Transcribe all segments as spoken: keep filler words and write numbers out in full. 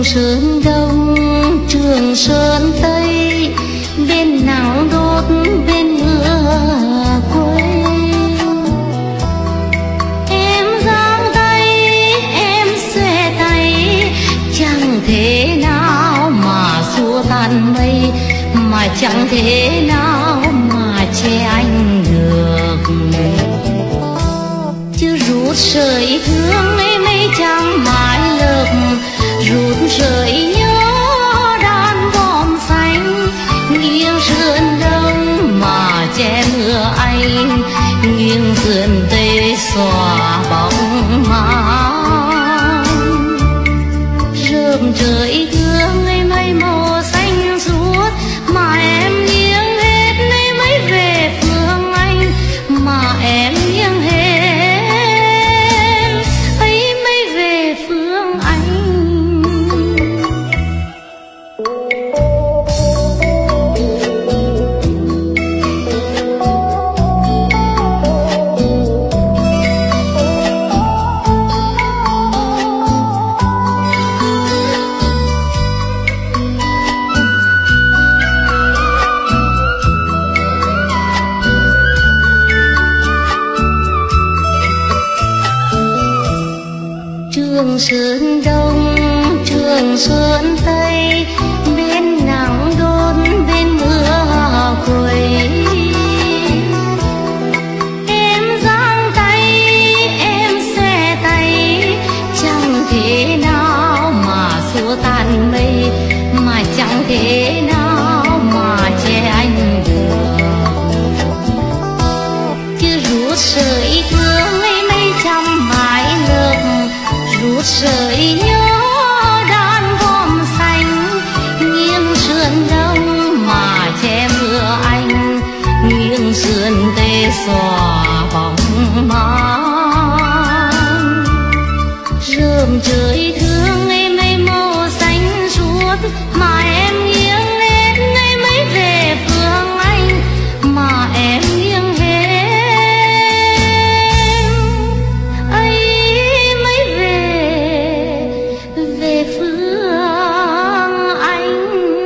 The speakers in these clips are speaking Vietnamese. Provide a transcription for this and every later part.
Sơn Đông Trường Sơn Tây, bên nắng đốt bên mưa quê. Em giang tay em xòe tay, chẳng thế nào mà xua tan mây, mà chẳng thế nào mà che anh được. Chứ rút sợi thương ấy mấy chẳng mãi lợp, rút sợi nhớ đàn bom xanh, nghiêng sườn đông mà che mưa anh, nghiêng sườn tây xòa bóng màn. Rơm trời thương ấy mây màu xanh suốt, mà em nghiêng hết lấy mấy về phương anh, mà em nghiêng hết ấy mấy về phương anh. Trường Sơn Đông Trường Sơn Tây, bên nắng đôn bên mưa quấy. Em giang tay em xòe tay, chẳng thế nào mà xua tan mây, mà chẳng thế nào mà che anh được. Chứ rút sợi thương ấy mấy trăm mãi lợp, rút sợi nhớ đàn bom xanh, nghiêng sườn đông mà che mưa anh, nghiêng sườn tây xòa bóng màn. Rơm trời thương ấy mây màu xanh suốt, mà em nghiêng lên ấy mấy về phương anh, mà em nghiêng hết ấy mấy về về phương anh.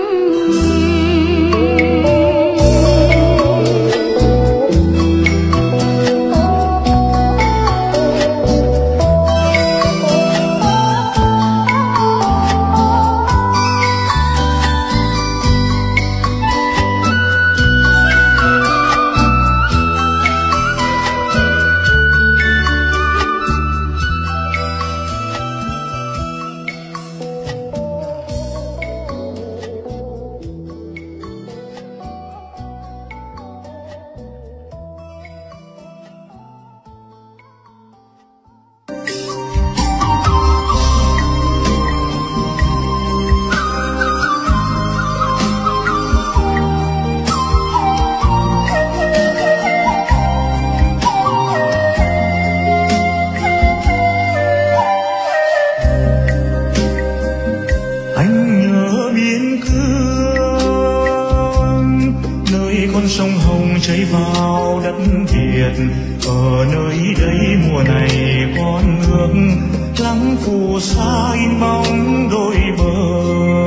Sông Hồng chảy vào đất Việt, ở nơi đây mùa này con nước lắng phù sa in bóng đôi bờ.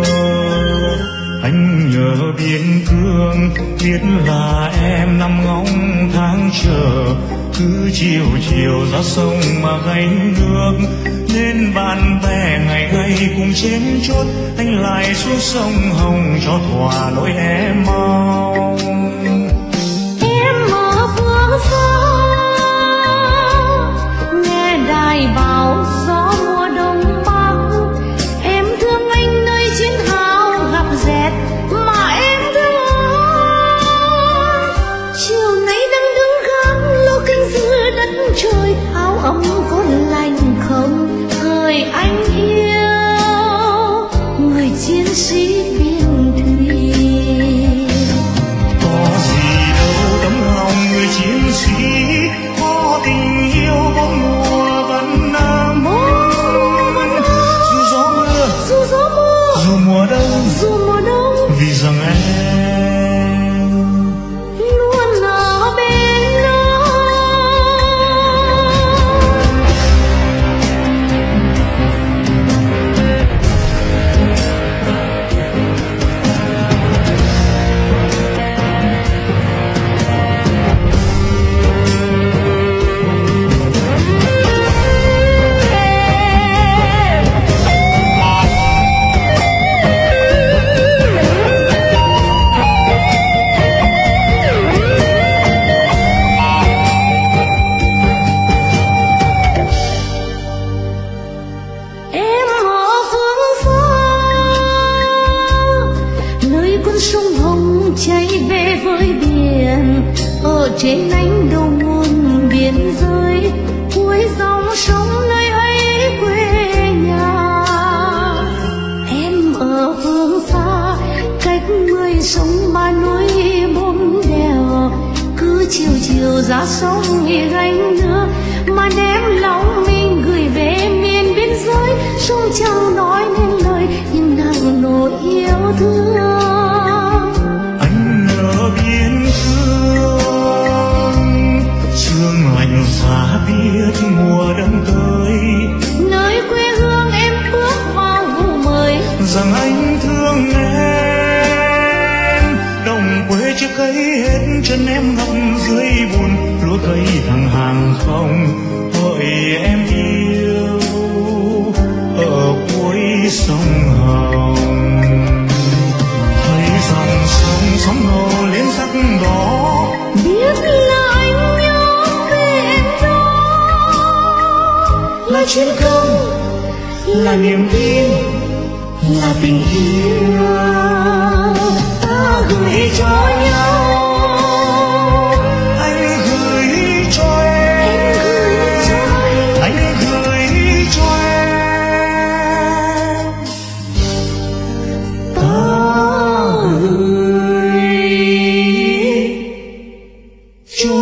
Anh nhớ biên cương biết là em nằm ngóng tháng chờ, cứ chiều chiều ra sông mà gánh nước, nên bạn bè ngày ngày cùng trên chốt, anh lại xuống sông Hồng cho thỏa nỗi em mong. Nghe đài báo gió mùa đông bắc, em thương anh nơi chiến hào gặp dẹt, mà em thương. Chiều nay đang đứng gác lô canh giữa đất trời, áo ấm có lạnh không thời anh yêu người chiến sĩ biên thùy. Có gì đâu tấm lòng người chiến sĩ, có tình yêu bốn mùa vẫn nắng. Dù gió mưa, dù gió mưa, dù mùa đông, dù mùa đông, vì rằng em luôn ở bên đó. trên ánh đầu nguồn biên giới, cuối dòng sông nơi ấy quê nhà. Em ở phương xa cách mười sông ba núi bốn đèo, cứ chiều chiều ra sông gánh nước mà đem lòng mình gửi về miền biên giới. Sông chẳng nói nên lời nhưng nặng nỗi yêu thương. Anh ở biên cương, sương lạnh giá biết mùa đông tới. Nơi quê hương em bước vào vụ mới, rằng anh thương em. Đồng quê chưa cấy hết chân em ngập dưới bùn, lúa cấy thẳng hàng không hỡi em yêu ở cuối sông Hồng. Thấy dòng sông sóng nổ lên sắc đỏ, biết là anh nhớ về em đó. là chiến công, là niềm tin, là tình yêu Ta gửi cho nhau, anh gửi cho em, anh gửi cho em. ta gửi Cho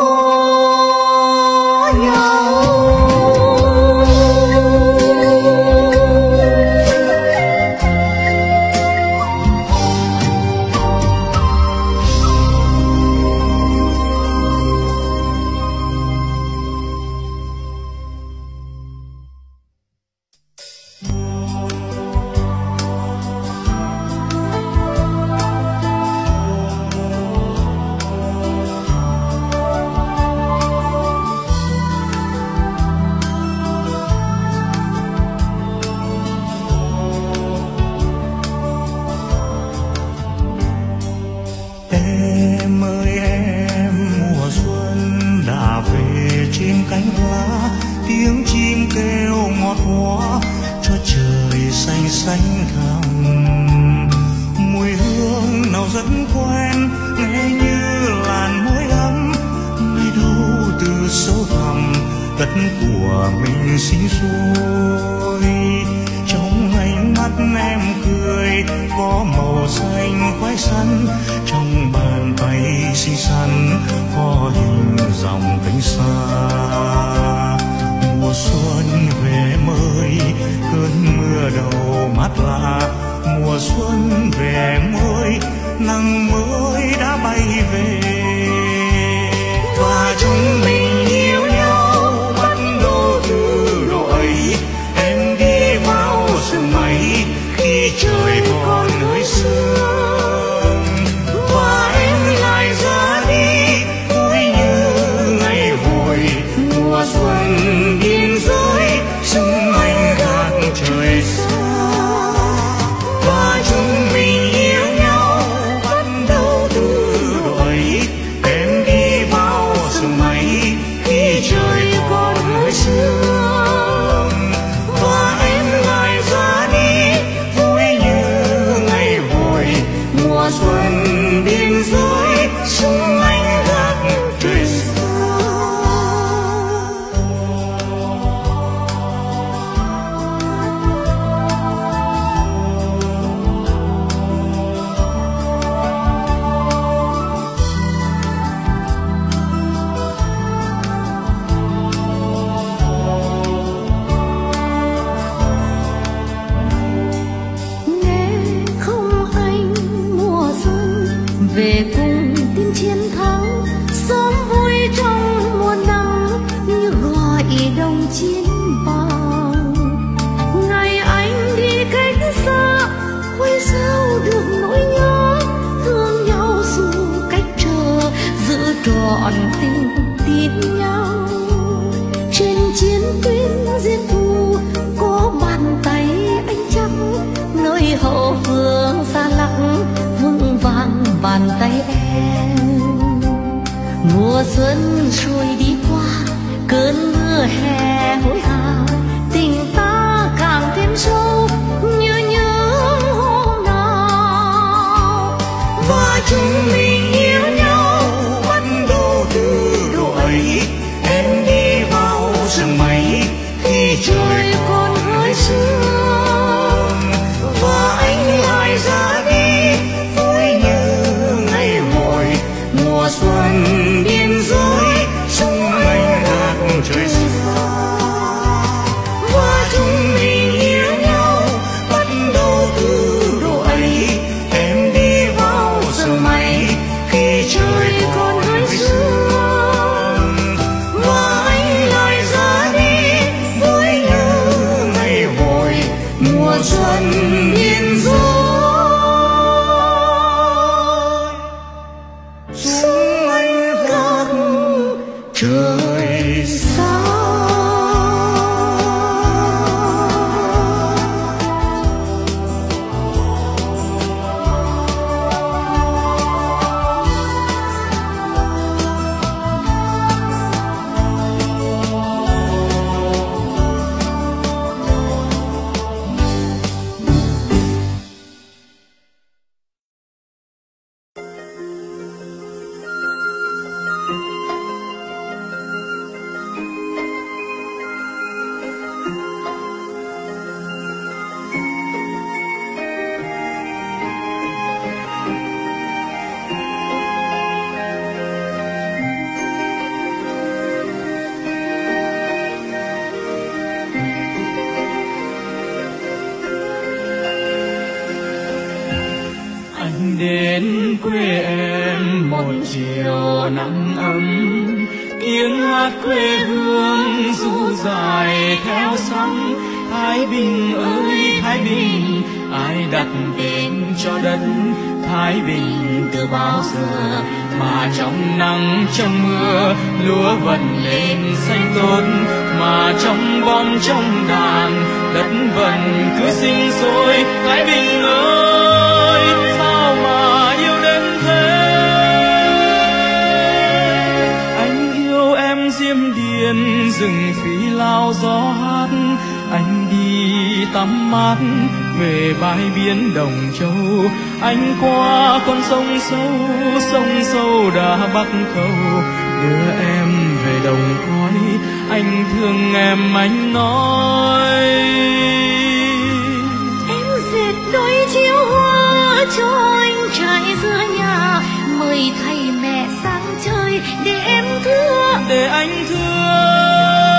em ơi em, mùa xuân đã về trên cánh lá, tiếng chim kêu ngọt hóa cho trời xanh xanh thẳm. Mùi hương nào rất quen nghe như làn môi ấm, ngày đâu từ sâu thẳm đất của mình sinh sôi. Trong ánh mắt em cười có màu xanh khoái sắn, trong bàn tay xinh xắn có hình dòng cánh xa. Mùa xuân về mới cơn mưa đầu mát lạ, mùa xuân về mới nắng mới đã bay về. Và chúng mình yêu nhau bắt đầu từ độ ấy, em đi vào sương mây khi trời còn hơi sương, và em lại ra đi vui như ngày hồi. Mùa xuân biên giới sương anh gác trời xa, và chúng mình yêu nhau bắt đầu từ độ ấy, em đi vào sương mây khi trời còn hơi sương, và em lại ra đi vui như ngày hồi. Mùa xuân biên giới sương anh gác trời xa. nghe không anh mùa xuân về cùng tin chiến thắng, sớm vui trong mùa năm như gọi đồng chiến bàng. Ngày anh đi cách xa quay sao được nỗi nhớ, thương nhau dù cách trở giữ trọn tình tin nhau. Trên chiến tuyến diệt thù có bàn tay anh chắc, nơi hậu phương xa lắc vững vàng bàn tay em. Mùa xuân trôi đi qua cơn mưa hè hối hả, tình ta càng thêm sâu như những hôm nào. Và chúng mình yêu nhau bắt đầu quê em một chiều nắng ấm, tiếng hát quê hương ru dài theo sóng. Thái Bình ơi Thái Bình, ai đặt tên cho đất Thái Bình từ bao giờ, mà trong nắng trong mưa lúa vần lên xanh tốt, mà trong bom trong đàn đất vần cứ sinh sôi. Thái Bình ơi sao mà yêu đến thế, anh yêu em Diêm Điền rừng phi lao gió hát. Anh đi tắm mát về bãi biển Đồng Châu, anh qua con sông sâu, sông sâu đã Bắc Khâu, đưa em về đồng cõi. Anh thương em anh nói, em dệt đôi chiếu hoa cho anh trải giữa nhà, mời thầy mẹ sang chơi để em thương, để anh thương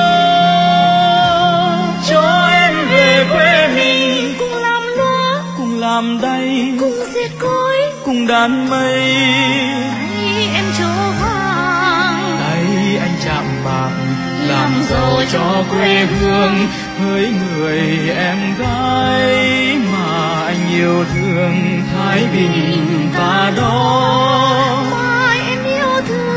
cho em về quê mình, cùng làm lúa, cùng làm đầy, cùng dệt cối, cùng đàn mây. tay em chỗ vàng, tay anh chạm bạc, làm giàu cho quê hương với người em gái mà anh yêu thương. Thái Bình ta đó mà em yêu thương.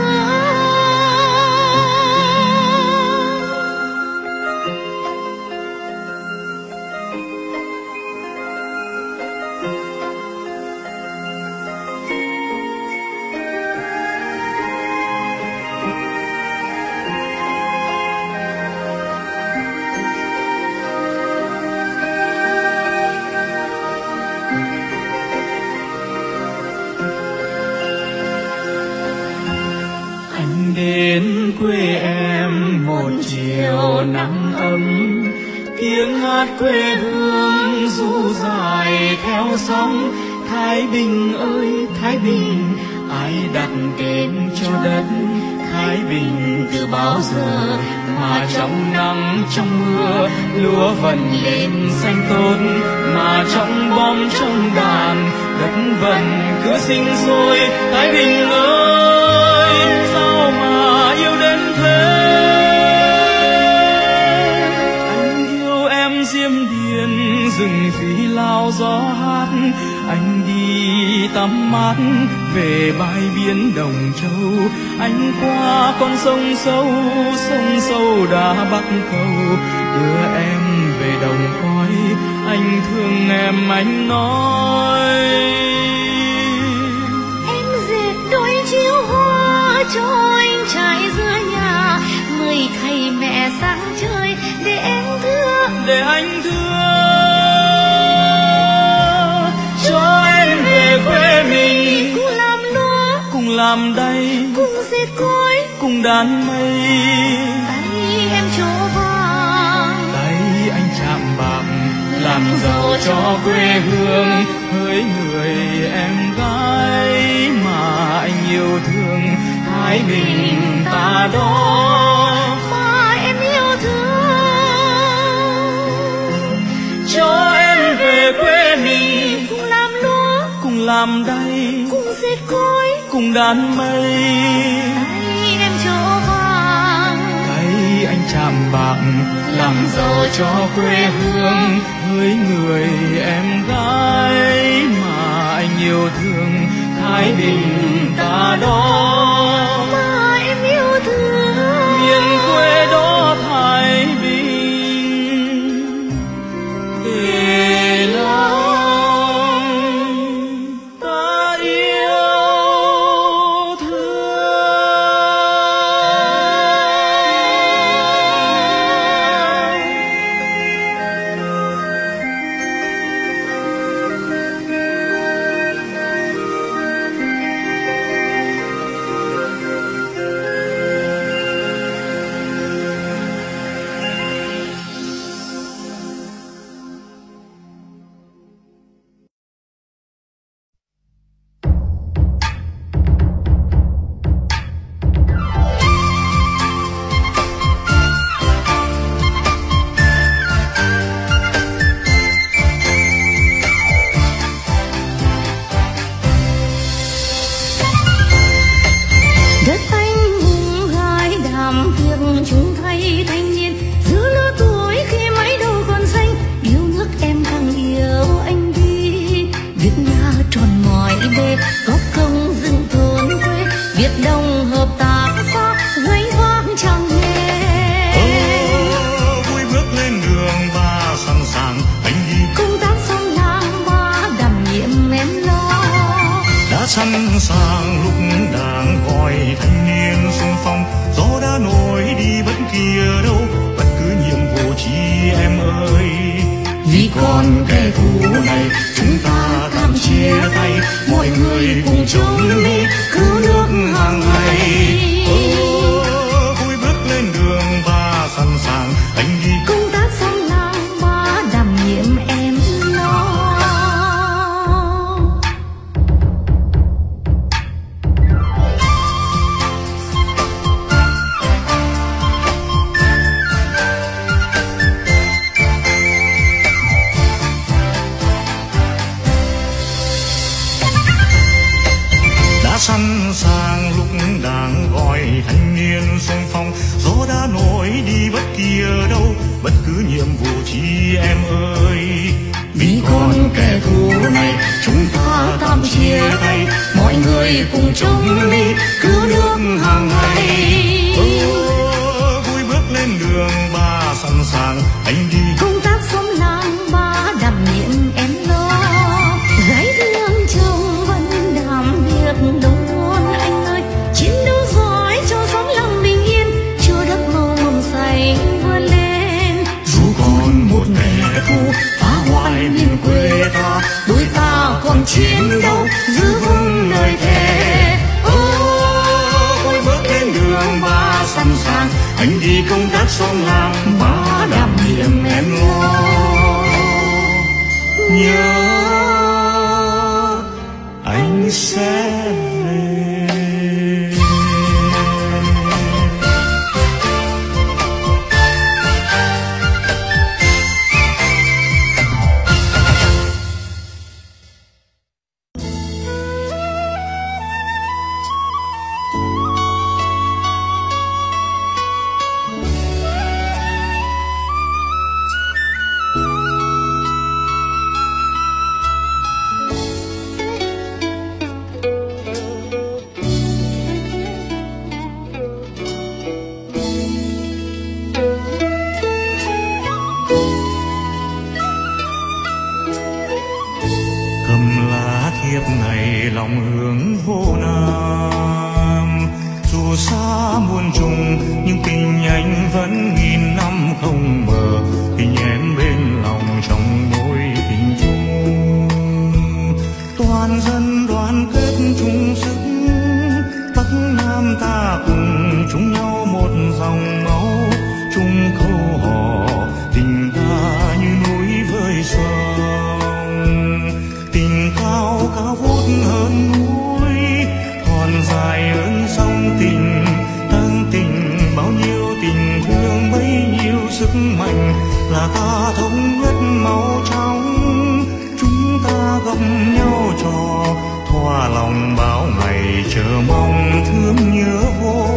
Đến quê em một chiều nắng ấm, tiếng hát quê hương ru dài theo sóng. Thái Bình ơi Thái Bình, ai đặt tên cho đất Thái Bình từ bao giờ, mà trong nắng trong mưa lúa vần lên xanh tốt, mà trong bom trong đàn đất vần cứ sinh sôi. Thái Bình ơi sao mà yêu đến thế, anh yêu em Diêm Điền rừng phi lao gió hát. Anh đi tắm mát về bãi biển Đồng Châu, anh qua con sông sâu, sông sâu đã Bắc Khâu, đưa em về đồng cõi. Anh thương em anh nói, Em dệt đôi chiếu hoa cho anh trải giữa nhà, mời thầy mẹ sang chơi để em thương, để anh thương cho em về quê mình, cùng làm lúa, cùng làm đầy, cùng dệt cối, cùng đàn mây. tay em chỗ vàng, tay anh chạm bạc, làm giàu cho quê hương với người em gái mà anh yêu thương. Thái Bình ta đó mà em yêu thương, cho em về quê mình, cùng làm lúa, cùng làm đầy, cùng dệt cối, cùng đàn mây. tay em chỗ vàng, tay anh chạm bạc, làm giàu cho quê hương với người em gái mà anh yêu thương. Thái Bình ta đó mà em yêu thương, miền quê đó Thái Bình để lòng ta yêu thương. sẵn sàng lúc đang gọi thanh niên xung phong. Gió đã nổi đi bất kỳ ở đâu, bất cứ nhiệm vụ chi em ơi. Vì còn kẻ thù này chúng ta tạm chia tay, mọi người cùng chống đi cứu nước hàng ngày. Ô, vui bước lên đường và sẵn sàng anh đi công tác xóm làng ba đảm nhiệm em lo. Sẵn sàng lúc đang gọi thanh niên xung phong. Gió đã nổi đi bất kỳ ở đâu, bất cứ nhiệm vụ chi em ơi. Vì còn kẻ thù này chúng ta tạm chia tay, mọi người cùng chống đi cứu nước hàng ngày. Ô, vui bước lên đường và sẵn sàng anh đi Công tác xóm làng ba đảm nhiệm em lo. Gái thương chồng vẫn đảm việc đông con anh ơi. Chiến đấu giỏi cho xóm làng bình yên, cho đất màu mầm xanh vươn lên. Dù còn một kẻ thù phá hoại miền quê ta, đôi ta còn chiến đấu giữ vững lời thề. Ô, vui bước lên đường và sẵn sàng anh đi công tác xóm làng ba đảm nhiệm em lo. Nhớ anh sẽ về. Lòng hướng vô Nam, dù xa muôn trùng nhưng tình anh vẫn nghìn năm không mờ. Tình em bên lòng trong mối tình chung, toàn dân đoàn kết chung sức, Bắc Nam ta cùng chung nhau một dòng máu, chung câu hò tình ta như núi với sông. Tình cao cao vút hơn núi, còn dài hơn sông. Tình tăng tình bao nhiêu tình thương bấy nhiêu sức mạnh, là ta thống nhất màu trong. Chúng ta gặp nhau trò thỏa lòng bao ngày chờ mong thương nhớ vô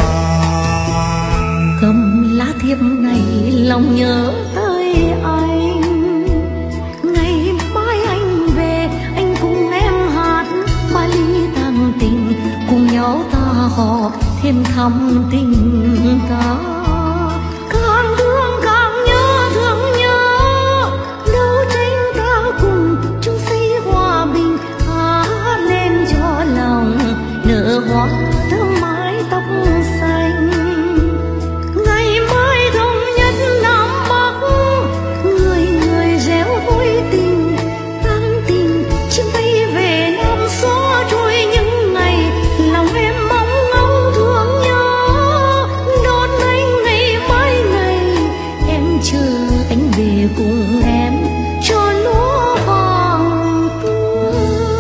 vàn. Cầm lá thiệp này lòng nhớ tới anh. Ngày mai anh về anh cùng em hát ba ly tàng tình, cùng nhau ta hò thêm thắm tình ta. Càng thương càng nhớ thương nhớ, đấu tranh ta cùng chung xây hòa bình, hát lên cho lòng nở hoa thơm mái tóc xanh. Ngày mai thống nhất Nam Bắc, người người réo vui tình tăng tình, chia tay về Nam xóa trôi những ngày lòng em mong ngóng thương nhớ. Đón anh ngày mai ngày em chờ anh về cùng em cho lúa vàng tươi.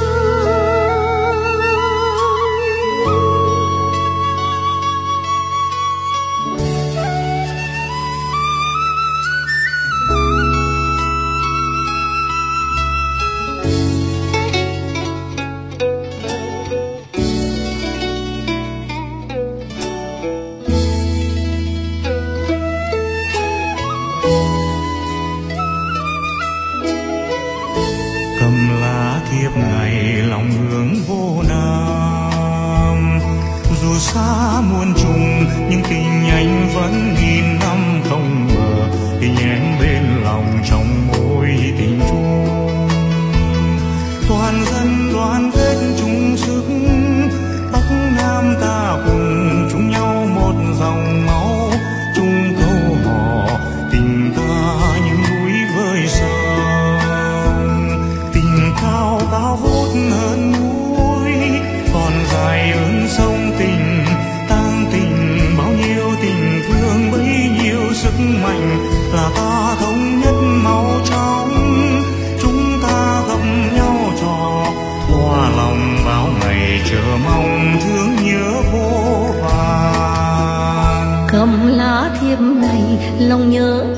Cầm lá thiệp này lòng hướng vô Nam, dù xa muôn trùng nhưng tình anh vẫn nghìn năm không mờ. Tình em bên lòng trong mối tình chung, toàn dân đoàn kết chung sức, lòng thương nhớ vô vàn. Cầm lá thiệp này lòng nhớ